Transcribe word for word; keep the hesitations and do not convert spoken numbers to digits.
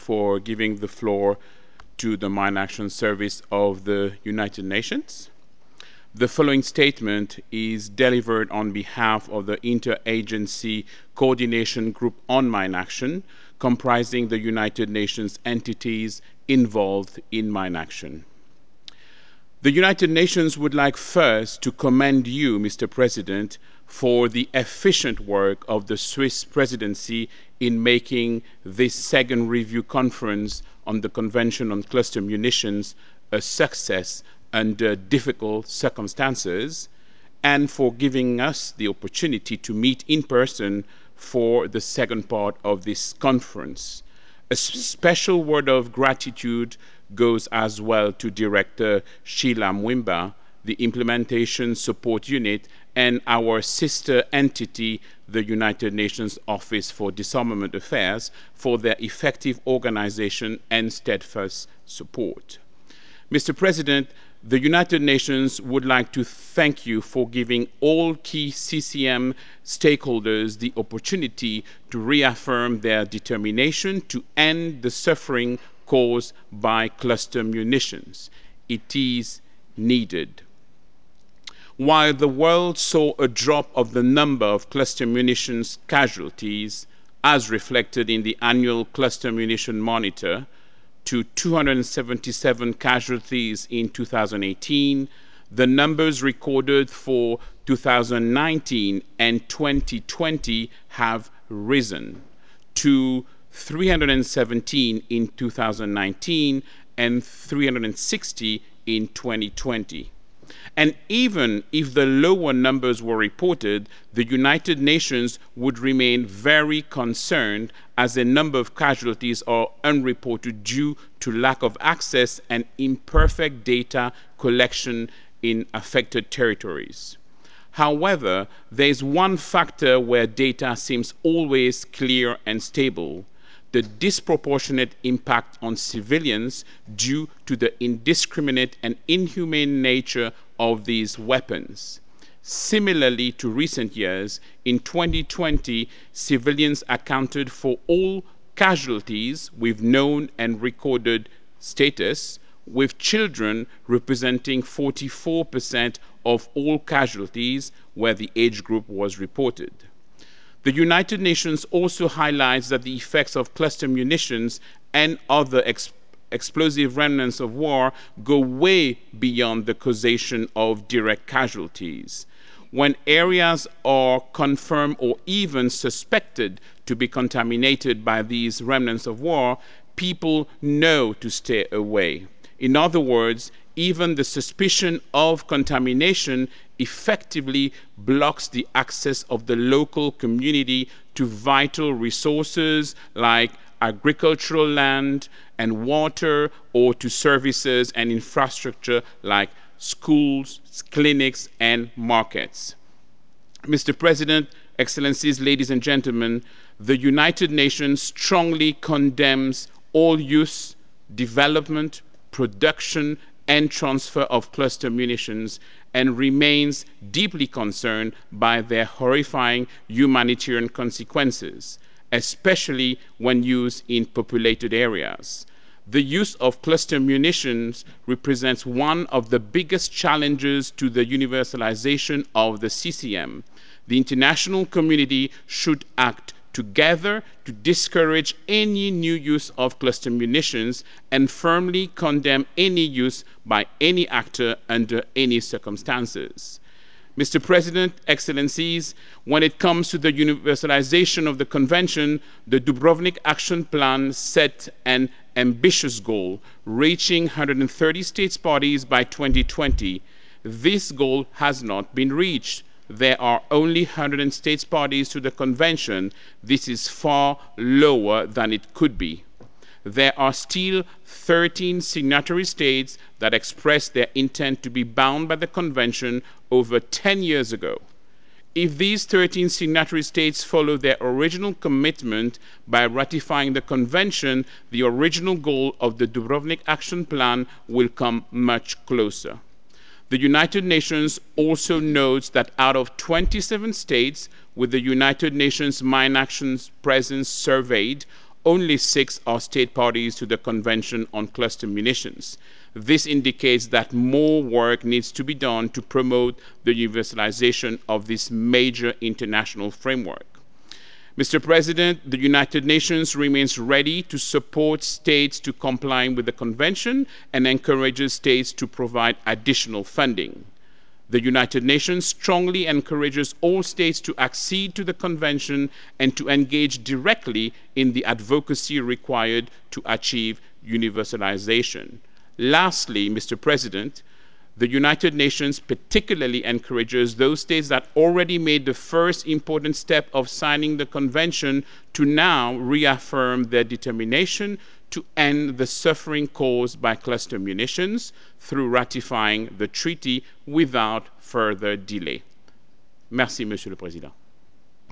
for giving the floor to the Mine Action Service of the United Nations. The following statement is delivered on behalf of the Interagency Coordination Group on Mine Action, comprising the United Nations entities involved in mine action. The United Nations would like first to commend you, Mister President, for the efficient work of the Swiss presidency in making this second review conference on the Convention on Cluster Munitions a success under difficult circumstances, and for giving us the opportunity to meet in person for the second part of this conference. A special word of gratitude goes as well to Director Sheila Mwimba, the Implementation Support Unit, and our sister entity, the United Nations Office for Disarmament Affairs, for their effective organization and steadfast support. Mister President, the United Nations would like to thank you for giving all key C C M stakeholders the opportunity to reaffirm their determination to end the suffering caused by cluster munitions. It is needed. While the world saw a drop of the number of cluster munitions casualties, as reflected in the annual Cluster Munition Monitor, to two hundred seventy-seven casualties in two thousand eighteen, the numbers recorded for two thousand nineteen and twenty twenty have risen to three hundred seventeen in two thousand nineteen and three hundred sixty in twenty twenty. And even if the lower numbers were reported, the United Nations would remain very concerned as a number of casualties are unreported due to lack of access and imperfect data collection in affected territories. However, there is one factor where data seems always clear and stable: the disproportionate impact on civilians due to the indiscriminate and inhumane nature of these weapons. Similarly to recent years, in twenty twenty, civilians accounted for all casualties with known and recorded status, with children representing forty-four percent of all casualties where the age group was reported. The United Nations also highlights that the effects of cluster munitions and other ex explosive remnants of war go way beyond the causation of direct casualties. When areas are confirmed or even suspected to be contaminated by these remnants of war, people know to stay away. In other words, even the suspicion of contamination effectively blocks the access of the local community to vital resources like agricultural land and water, or to services and infrastructure like schools, clinics, and markets. Mister President, Excellencies, ladies and gentlemen, the United Nations strongly condemns all use, development, production, and transfer of cluster munitions, and remains deeply concerned by their horrifying humanitarian consequences, especially when used in populated areas. The use of cluster munitions represents one of the biggest challenges to the universalization of the C C M. The international community should act together to discourage any new use of cluster munitions and firmly condemn any use by any actor under any circumstances. Mister President, Excellencies, when it comes to the universalization of the Convention, the Dubrovnik Action Plan set an ambitious goal, reaching one hundred thirty states parties by twenty twenty. This goal has not been reached. There are only one hundred states parties to the Convention. This is far lower than it could be. There are still thirteen signatory states that expressed their intent to be bound by the Convention over ten years ago. If these thirteen signatory states follow their original commitment by ratifying the Convention, the original goal of the Dubrovnik Action Plan will come much closer. The United Nations also notes that out of twenty-seven states with the United Nations Mine Action Presence surveyed, only six are state parties to the Convention on Cluster Munitions. This indicates that more work needs to be done to promote the universalization of this major international framework. Mister President, the United Nations remains ready to support states to comply with the Convention and encourages states to provide additional funding. The United Nations strongly encourages all states to accede to the Convention and to engage directly in the advocacy required to achieve universalization. Lastly, Mister President, the United Nations particularly encourages those states that already made the first important step of signing the Convention to now reaffirm their determination to end the suffering caused by cluster munitions through ratifying the treaty without further delay. Merci, Monsieur le Président.